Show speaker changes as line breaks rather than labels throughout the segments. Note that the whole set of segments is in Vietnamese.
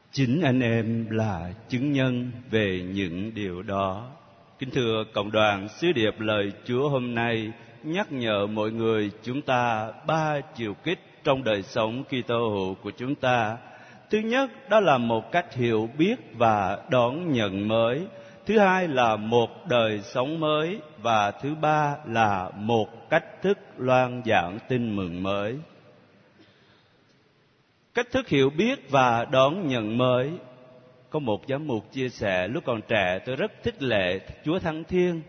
Chính anh em là chứng nhân về những điều đó. Kính thưa cộng đoàn, sứ điệp lời Chúa hôm nay nhắc nhở mọi người chúng ta ba chiều kích trong đời sống Kitô hữu của chúng ta. Thứ nhất, đó là một cách hiểu biết và đón nhận mới. Thứ hai là một đời sống mới. Và thứ ba là một cách thức loan giảng tin mừng mới. Cách thức hiểu biết và đón nhận mới. Có một giám mục chia sẻ, lúc còn trẻ tôi rất thích lễ Chúa Thăng Thiên.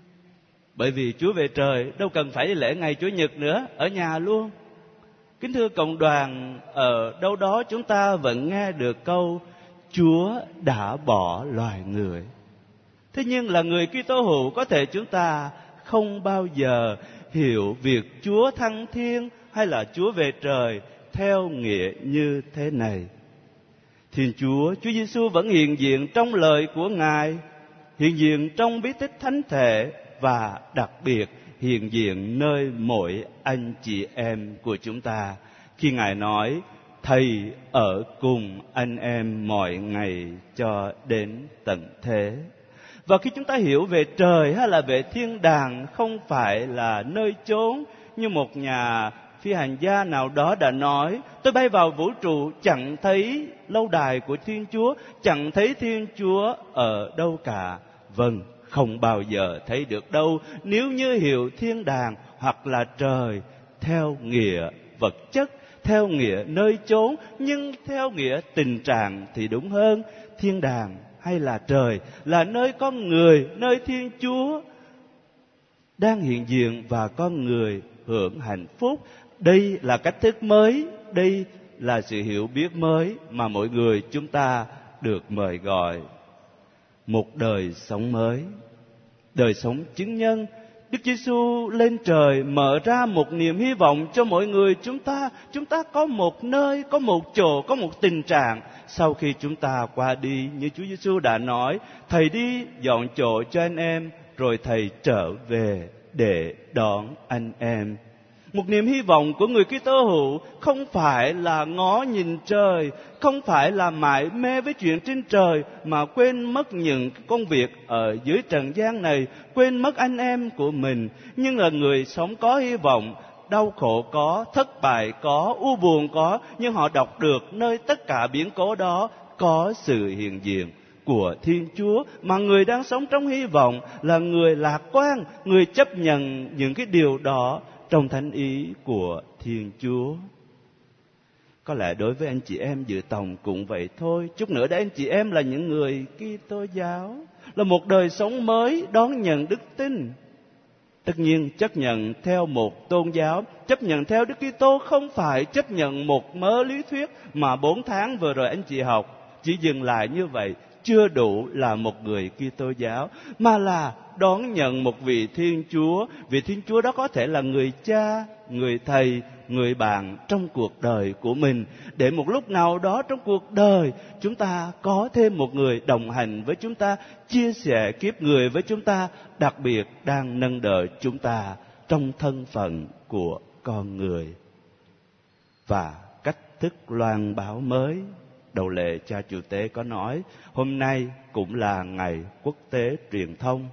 Bởi vì Chúa về trời đâu cần phải lễ ngày Chủ nhật nữa, ở nhà luôn. Kính thưa cộng đoàn, ở đâu đó chúng ta vẫn nghe được câu Chúa đã bỏ loài người. Thế nhưng là người Kitô hữu, có thể chúng ta không bao giờ hiểu việc Chúa Thăng Thiên hay là Chúa về trời theo nghĩa như thế này. Thiên Chúa Giêsu vẫn hiện diện trong lời của Ngài, hiện diện trong bí tích thánh thể và đặc biệt hiện diện nơi mỗi anh chị em của chúng ta. Khi Ngài nói, Thầy ở cùng anh em mọi ngày cho đến tận thế. Và khi chúng ta hiểu về trời hay là về thiên đàng không phải là nơi chốn, như một nhà phi hành gia nào đó đã nói, tôi bay vào vũ trụ chẳng thấy lâu đài của Thiên Chúa, chẳng thấy Thiên Chúa ở đâu cả. Vâng, không bao giờ thấy được đâu nếu như hiểu thiên đàng hoặc là trời theo nghĩa vật chất, theo nghĩa nơi chốn, nhưng theo nghĩa tình trạng thì đúng hơn. Thiên đàng hay là trời là nơi con người, nơi Thiên Chúa đang hiện diện và con người hưởng hạnh phúc. Đây là cách thức mới, đây là sự hiểu biết mới mà mỗi người chúng ta được mời gọi. Một đời sống mới, đời sống chứng nhân. Đức Giêsu lên trời mở ra một niềm hy vọng cho mọi người chúng ta. Chúng ta có một nơi, có một chỗ, có một tình trạng. Sau khi chúng ta qua đi, như Chúa Giêsu đã nói, Thầy đi dọn chỗ cho anh em, rồi Thầy trở về để đón anh em. Một niềm hy vọng của người Kitô hữu không phải là ngó nhìn trời, không phải là mải mê với chuyện trên trời mà quên mất những công việc ở dưới trần gian này, quên mất anh em của mình. Nhưng là người sống có hy vọng, đau khổ có, thất bại có, u buồn có, nhưng họ đọc được nơi tất cả biến cố đó có sự hiện diện của Thiên Chúa, mà người đang sống trong hy vọng là người lạc quan, người chấp nhận những cái điều đó trong thánh ý của Thiên Chúa. Có lẽ đối với anh chị em dự tòng cũng vậy thôi. Chút nữa đấy anh chị em là những người Kitô giáo, là một đời sống mới đón nhận đức tin. Tất nhiên chấp nhận theo một tôn giáo, chấp nhận theo Đức Kitô không phải chấp nhận một mớ lý thuyết mà 4 tháng vừa rồi anh chị học. Chỉ dừng lại như vậy chưa đủ là một người Kitô giáo, mà là đón nhận một vị Thiên Chúa. Vị Thiên Chúa đó có thể là người cha, người thầy, người bạn trong cuộc đời của mình, để một lúc nào đó trong cuộc đời chúng ta có thêm một người đồng hành với chúng ta, chia sẻ kiếp người với chúng ta, đặc biệt đang nâng đỡ chúng ta trong thân phận của con người. Và cách thức loan báo mới, đầu lễ cha chủ tế có nói, hôm nay cũng là ngày quốc tế truyền thông.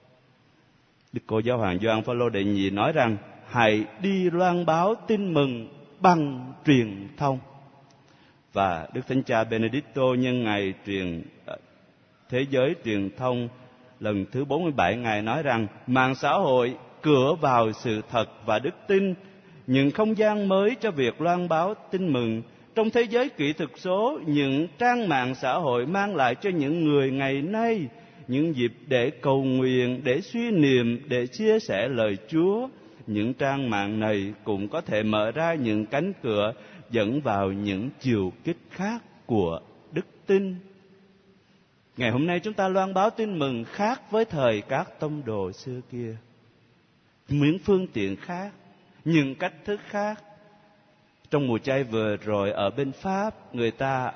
Đức Cô Giáo Hoàng Gioan Phaolô đệ nhị nói rằng, hãy đi loan báo tin mừng bằng truyền thông. Và Đức Thánh Cha Benedicto nhân ngày thế giới truyền thông lần thứ 47, Ngài nói rằng, mạng xã hội cửa vào sự thật và đức tin, những không gian mới cho việc loan báo tin mừng. Trong thế giới kỹ thuật số, những trang mạng xã hội mang lại cho những người ngày nay những dịp để cầu nguyện, để suy niệm, để chia sẻ lời Chúa. Những trang mạng này cũng có thể mở ra những cánh cửa dẫn vào những chiều kích khác của đức tin. Ngày hôm nay chúng ta loan báo tin mừng khác với thời các tông đồ xưa kia. Những phương tiện khác, những cách thức khác. Trong mùa chay vừa rồi ở bên Pháp, người ta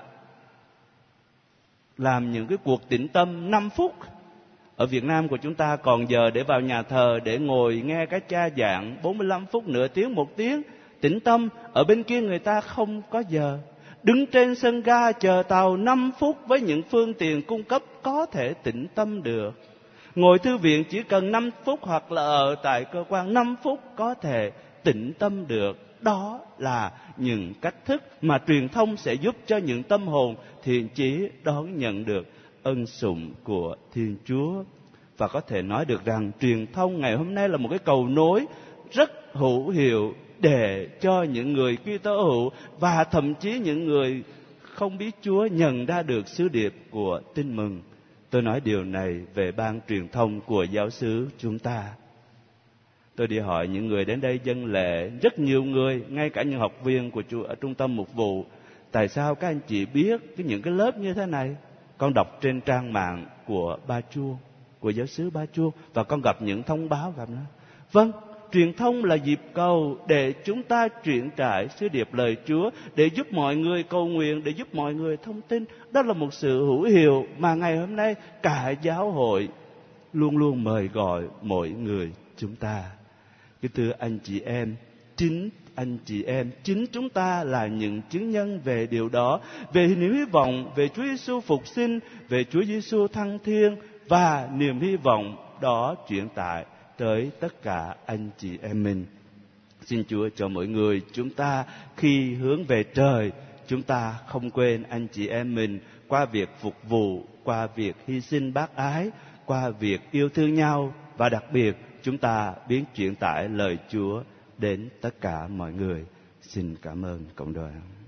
làm những cái cuộc tĩnh tâm 5 phút. Ở Việt Nam của chúng ta còn giờ để vào nhà thờ để ngồi nghe cái cha giảng 45 phút, nửa tiếng, 1 tiếng tĩnh tâm. Ở bên kia người ta không có giờ. đứng trên sân ga chờ tàu 5 phút với những phương tiện cung cấp có thể tĩnh tâm được. Ngồi thư viện chỉ cần 5 phút hoặc là ở tại cơ quan 5 phút có thể tĩnh tâm được. Đó là những cách thức mà truyền thông sẽ giúp cho những tâm hồn thiện chí đón nhận được ân sủng của Thiên Chúa. Và có thể nói được rằng truyền thông ngày hôm nay là một cái cầu nối rất hữu hiệu để cho những người Kitô hữu và thậm chí những người không biết Chúa nhận ra được sứ điệp của tin mừng. Tôi nói điều này về ban truyền thông của giáo xứ chúng ta. Tôi đi hỏi những người đến đây dân lễ, rất nhiều người, ngay cả những học viên của Chúa ở trung tâm mục vụ. Tại sao các anh chị biết những cái lớp như thế này? Con đọc trên trang mạng của Ba Chuông, của giáo xứ Ba Chuông, và con gặp những thông báo gặp nó. Vâng, truyền thông là dịp cầu để chúng ta truyền trải sứ điệp lời Chúa, để giúp mọi người cầu nguyện, để giúp mọi người thông tin. Đó là một sự hữu hiệu mà ngày hôm nay cả giáo hội luôn luôn mời gọi mỗi người chúng ta. Kính thưa anh chị em, chính chúng ta là những chứng nhân về điều đó, về niềm hy vọng về Chúa Giêsu phục sinh, về Chúa Giêsu thăng thiên, và niềm hy vọng đó truyền tải tới tất cả anh chị em mình. Xin Chúa cho mỗi người chúng ta khi hướng về trời, chúng ta không quên anh chị em mình qua việc phục vụ, qua việc hy sinh bác ái, qua việc yêu thương nhau, và đặc biệt chúng ta biến truyền tải lời Chúa đến tất cả mọi người. Xin cảm ơn cộng đoàn.